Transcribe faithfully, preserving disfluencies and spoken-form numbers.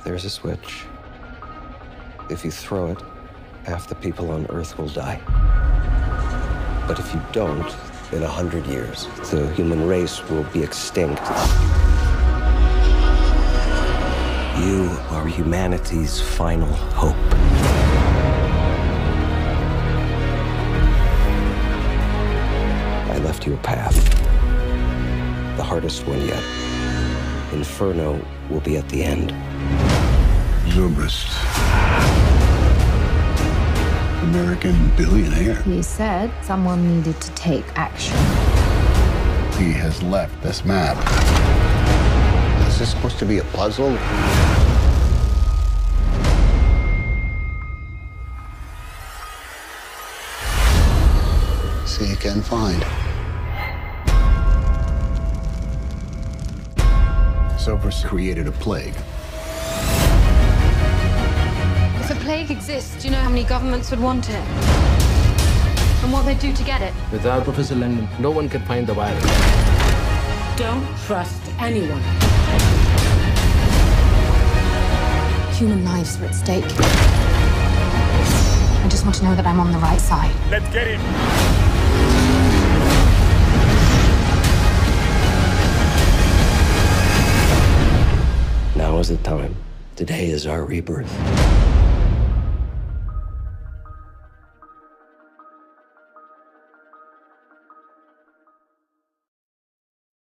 There's a switch. If you throw it, half the people on Earth will die. But if you don't, in a hundred years, the human race will be extinct. You are humanity's final hope. I left you a path. The hardest one yet. Inferno will be at the end. Zobrist. American billionaire. He said someone needed to take action. He has left this map. Is this supposed to be a puzzle? See, you can find. Zobrist created a plague. If a plague exists, do you know how many governments would want it? And what they'd do to get it? Without Professor Langdon, no one can find the virus. Don't trust anyone. Human lives are at stake. I just want to know that I'm on the right side. Let's get him! Now is the time. Today is our rebirth.